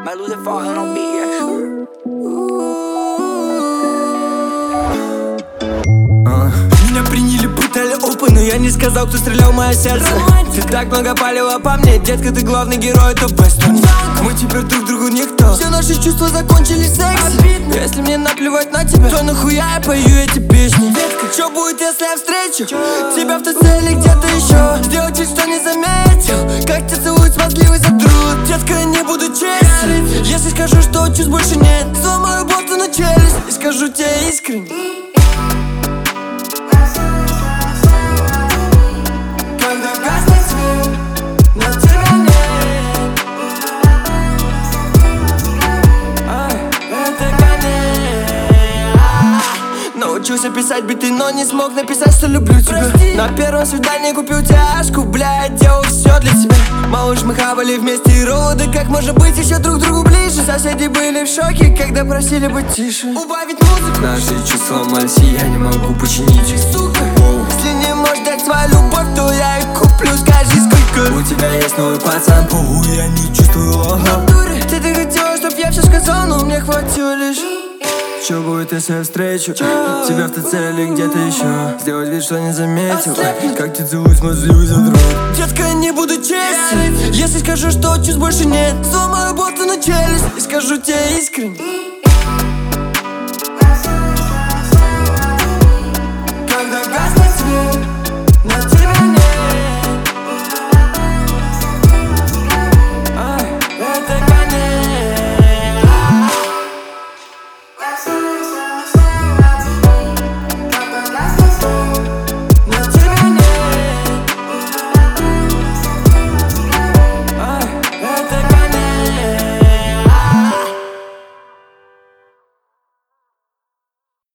Might lose it falling on beat, yeah. Меня приняли, пытали опы, но я не сказал, кто стрелял в мое сердце. Ты так много палила по мне, детка, ты главный герой, это вестерн. Мы теперь друг другу никто, все наши чувства закончились в сексе. Если мне наплевать на тебя, то нахуя я пою эти песни? Детка, что будет, если я встречу тебя в той цели где-то еще? Сделать вид, что не заметил, как тебя целует смазливый задрот. Детка, я не буду честен, если скажу, что чувств больше нет. Сломаю боту на челюсть и скажу тебе искренне. Научился писать биты, но не смог написать, что люблю тебя. На первом свидании купил тяжку, блядь, делал все для тебя. Малыш, мы хавали вместе и роды, как можно быть еще друг другу ближе. Соседи были в шоке, когда просили быть тише. Убавить музыку. Наши чувства ломались, и я не могу починить их, сука. Если не можешь дать свою любовь, то я и куплю, скажи сколько. У тебя есть новый пацан, я не чувствую лоха. Ты хотела, чтоб я все сказал, но мне хватило лишь. Что будет, если я встречу тебя в той цели где-то еще? Сделать вид, что не заметил, как ты целуешь, смазливый задрот. Детка, я не буду честен, если скажу, что чувств больше нет. Сломаю боту на челюсть и скажу тебе искренне.